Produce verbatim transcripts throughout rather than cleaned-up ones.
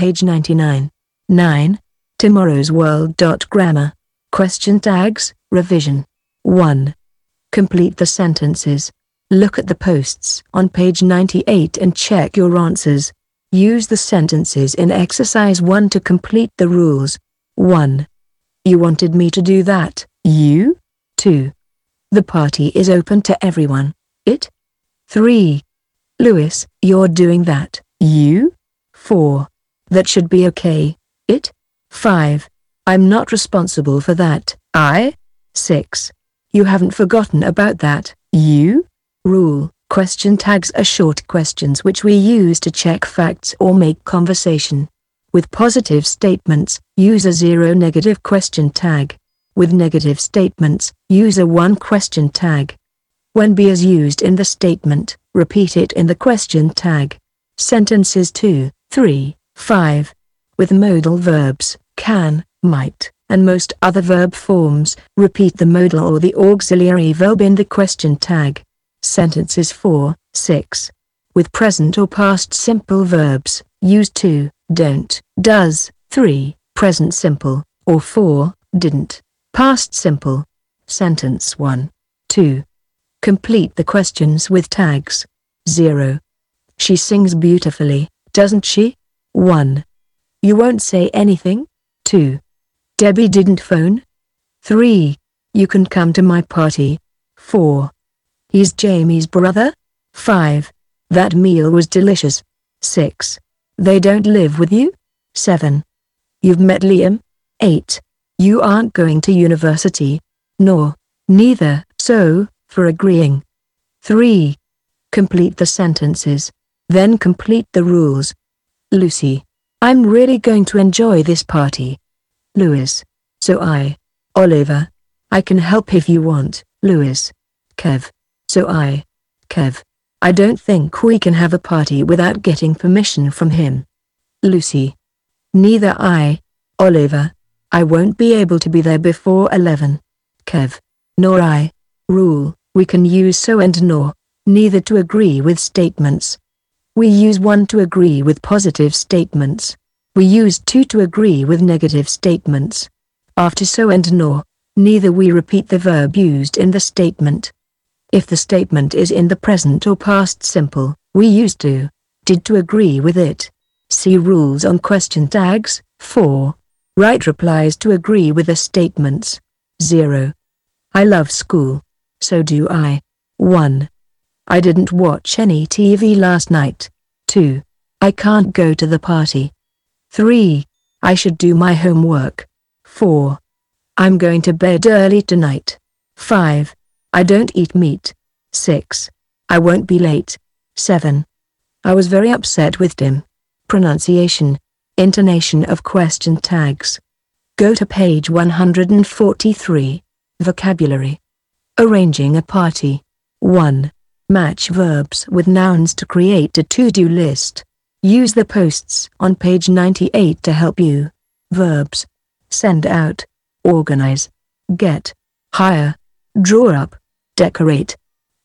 page ninety-nine. nine. Tomorrow's World. Grammar. Question tags, revision. one. Complete the sentences. Look at the posts on page ninety-eight and check your answers. Use the sentences in exercise one to complete the rules. one. You wanted me to do that, you? two. The party is open to everyone, it? three. Louis, you're doing that, you? four. That should be okay, it? five. I'm not responsible for that, I? six. You haven't forgotten about that, you? Rule. Question tags are short questions which we use to check facts or make conversation. With positive statements, use a zero negative question tag. With negative statements, use a one question tag. When be is used in the statement, repeat it in the question tag. Sentences two, three, five. With modal verbs, can, might, and most other verb forms, repeat the modal or the auxiliary verb in the question tag. Sentences four, six. With present or past simple verbs, use to, don't, does, three, present simple, or four, didn't, past simple. Sentence one, two. Complete the questions with tags. zero. She sings beautifully, doesn't she? one. You won't say anything? two. Debbie didn't phone? three. You can come to my party. four. He's Jamie's brother? five. That meal was delicious. six. They don't live with you? seven. You've met Liam? eight. You aren't going to university? Nor, neither, so, for agreeing. three. Complete the sentences. Then complete the rules. Lucy. I'm really going to enjoy this party. Louis. So I. Oliver. I can help if you want, Louis. Kev. So I. Kev. I don't think we can have a party without getting permission from him. Lucy. Neither I. Oliver. I won't be able to be there before eleven. Kev. Nor I. Rule. We can use so and nor, neither to agree with statements. We use one to agree with positive statements. We use two to agree with negative statements. After so and nor, neither we repeat the verb used in the statement. If the statement is in the present or past simple, we use to, did to agree with it. See rules on question tags. four. Write replies to agree with the statements. zero. I love school. So do I. one. I didn't watch any T V last night. two. I can't go to the party. three. I should do my homework. four. I'm going to bed early tonight. five. I don't eat meat. six. I won't be late. seven. I was very upset with Tim. Pronunciation. Intonation of question tags. Go to page one hundred forty-three. Vocabulary. Arranging a party. one. Match verbs with nouns to create a to-do list. Use the posts on page ninety-eight to help you. Verbs. Send out. Organize. Get. Hire. Draw up. Decorate.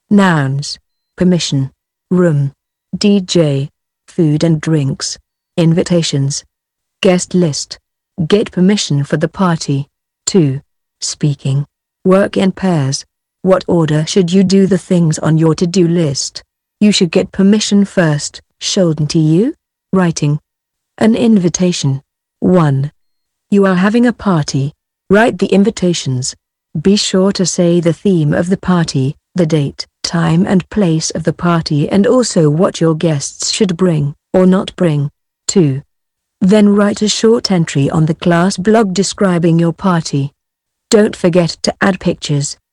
Nouns. Permission. Room. D J. Food and drinks. Invitations. Guest list. Get permission for the party. two. Speaking. Work in pairs. What order should you do the things on your to-do list? You should get permission first, shouldn't you? Writing. An invitation. one. You are having a party. Write the invitations. Be sure to say the theme of the party, the date, time and place of the party and also what your guests should bring, or not bring. two. Then write a short entry on the class blog describing your party. Don't forget to add pictures.